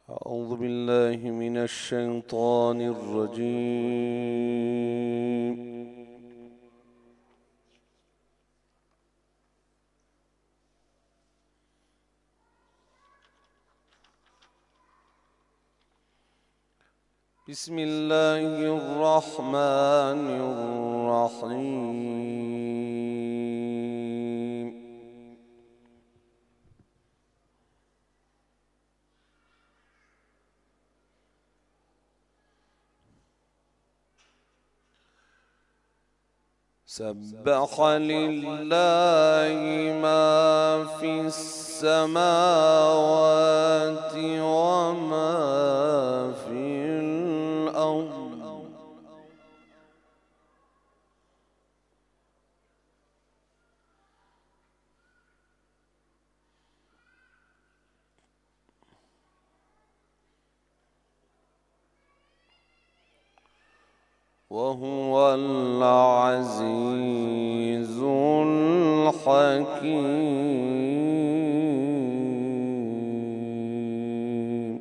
أعوذ بالله من الشيطان الرجيم. بسم الله الرحمن الرحيم. سبح لله ما في السماوات وما في الأرض وهو العزيز الحكيم.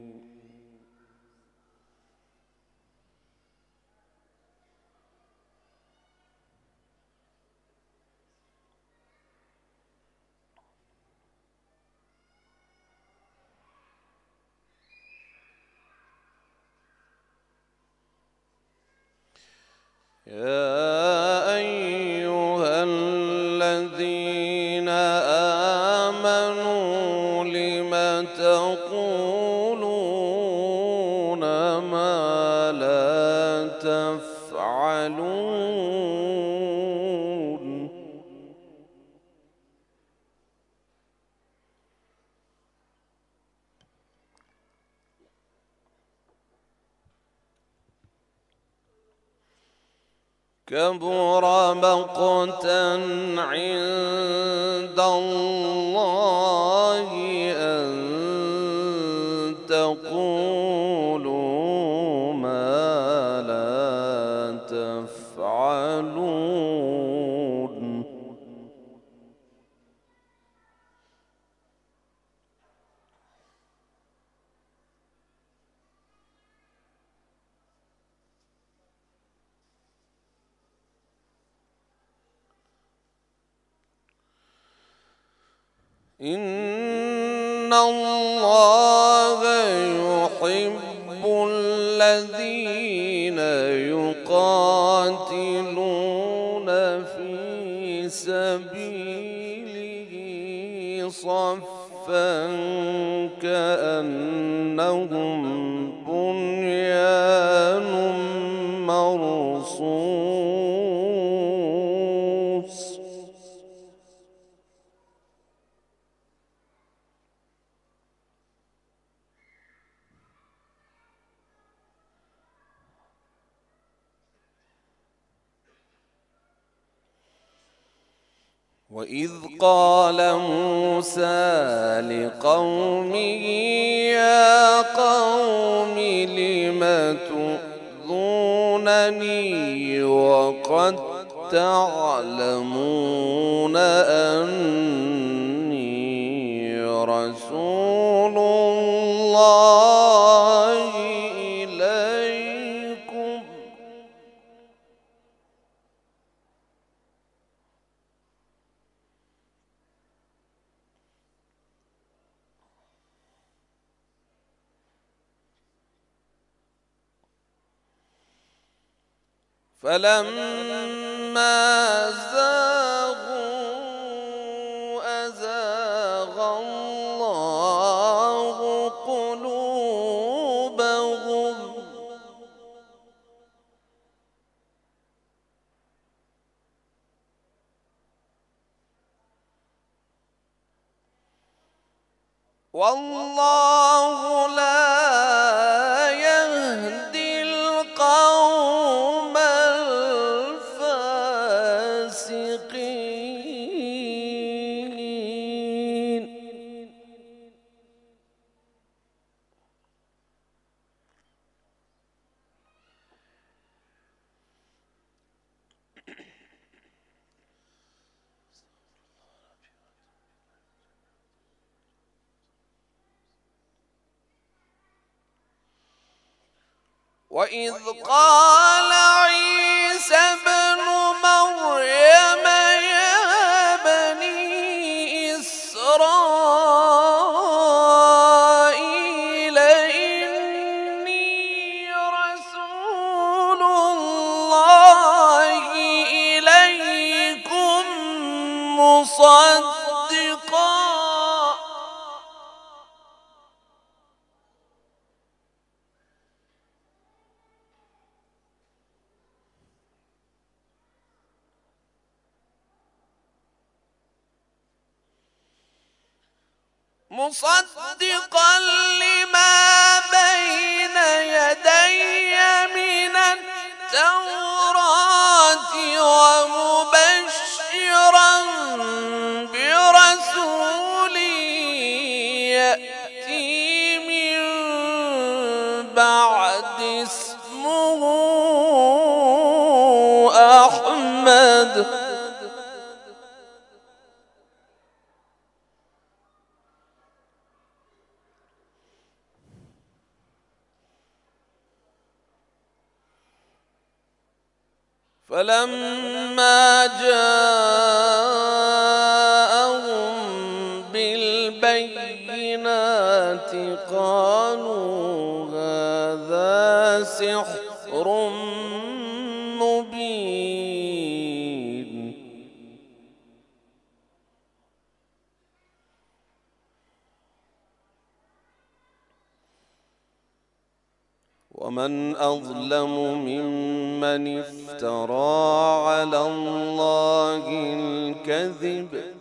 يا أيها الذين آمنوا لم تقولون ما لا تفعلون؟ كبر مقتا عند الله أن تقولوا ما لا تفعلون. إن الله يحب الذين يقاتلون في سبيله صفا كأنهم بنيان مرصوص. وإذ قال موسى لقومه يا قوم لم تؤذونني وقد تعلمون أني رسول الله إليكم فلما زاغوا أزاغ الله قلوبهم والله لا يهدي القوم الفاسقين. وإذ قال عيسى ابن مريم يا بني إسرائيل إني رسول الله إليكم مصدقا لما بين يدي من التوراة ومبشرا برسول يأتي من بعد اسمه أحمد فلما جاءهم بالبينات قالوا هذا سحر مبين ومن أظلم ممن افترى على الله الكذب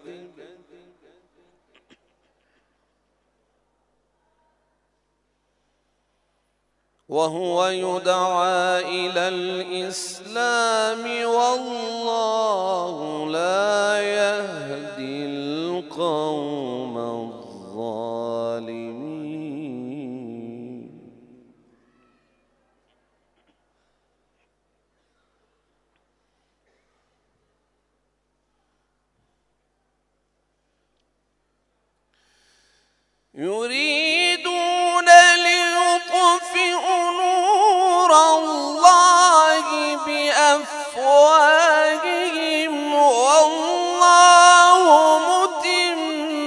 وهو يدعى إلى الإسلام والله لا يهدي القوم الظالمين. يريدون ليطفئوا نور الله بأفواههم والله متم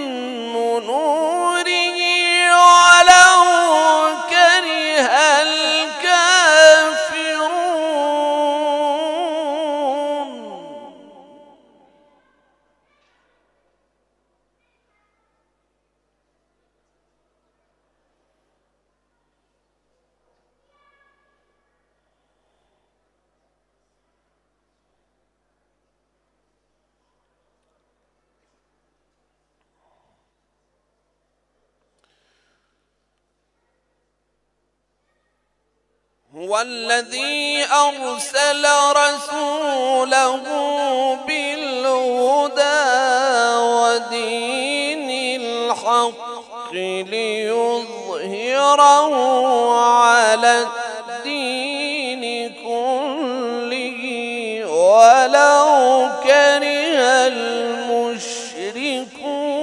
نوره ولو كره الكافرون. هو الذي أرسل رسوله بالهدى ودين الحق ليظهره على الدين كله ولو كره المشركون.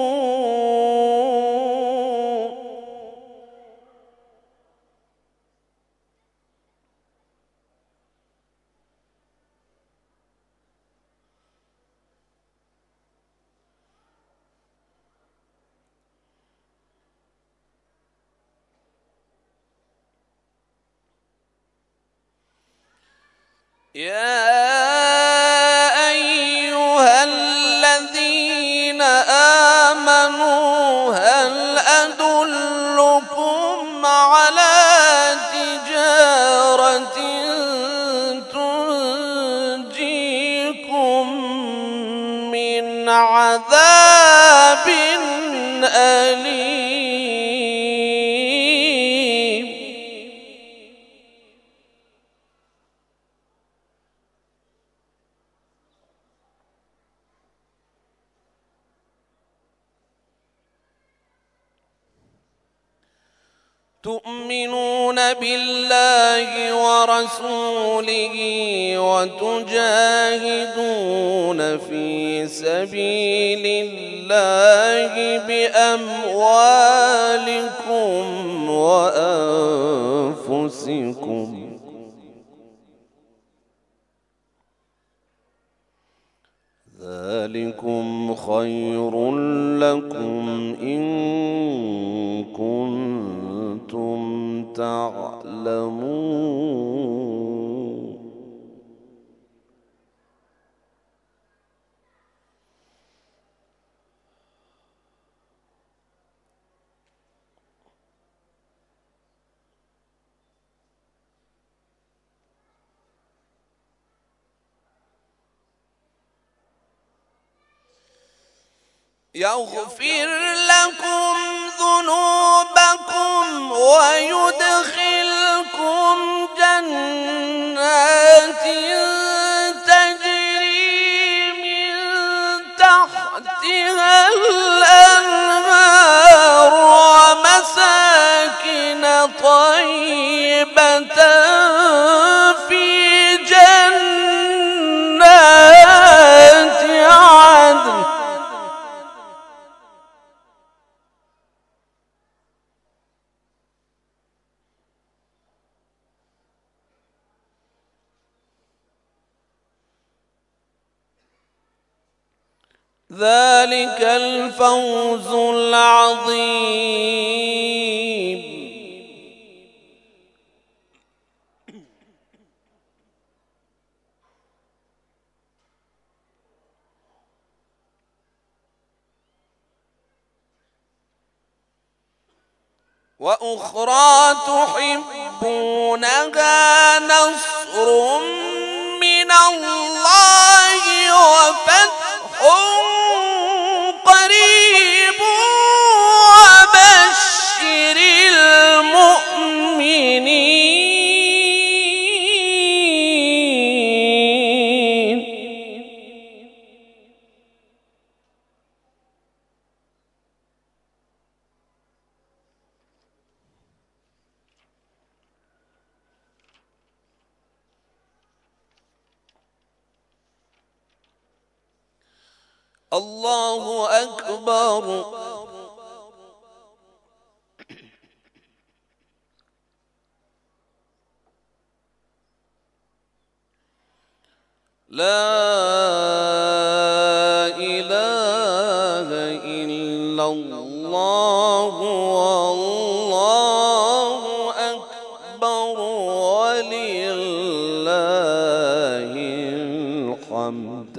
يا أيها الذين آمنوا هل أدلكم على تجارة تنجيكم من عذاب أليم. تؤمنون بالله ورسوله وتجاهدون في سبيل الله بأموالكم وأنفسكم ذلكم خير لكم إن كنتم تعلمون. يغفر لكم ذنوبكم ويدخلكم جنات تجري من تحتها الأنهار ومساكن طيبة في جنات عدن. ذلك الفوز العظيم. وأخرى تحبونها نصر من الله وفتح قريب وبشر المؤمنين. الله أكبر. لا إله إلا الله والله أكبر ولله الحمد.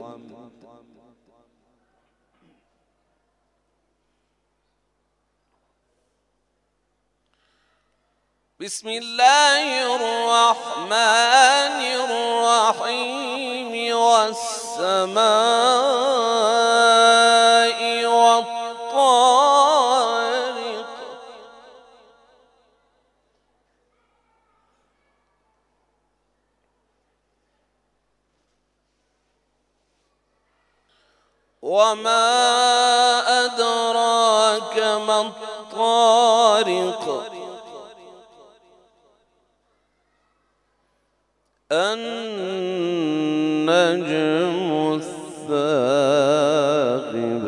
بسم الله الرحمن الرحيم. والسماء والطارق وما أدراك ما الطارق. النجم الثاقب.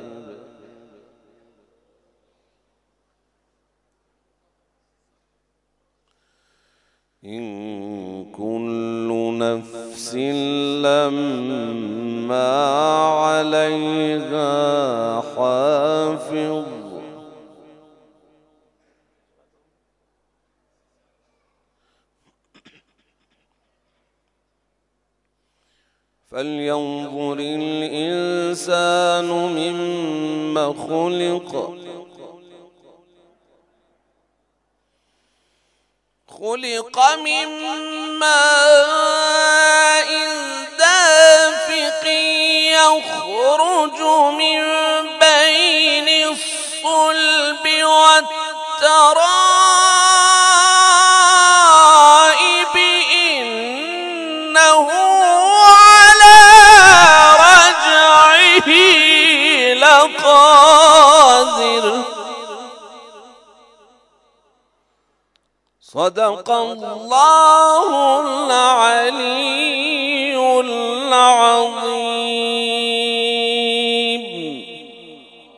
إن كل نفس لما عليها حافظ. فلينظر الإنسان مما خلق. خلق من ماء دافق يخرج من بين الصلب والترائب إنه على رجعه لقادر. صدق الله العلي العظيم.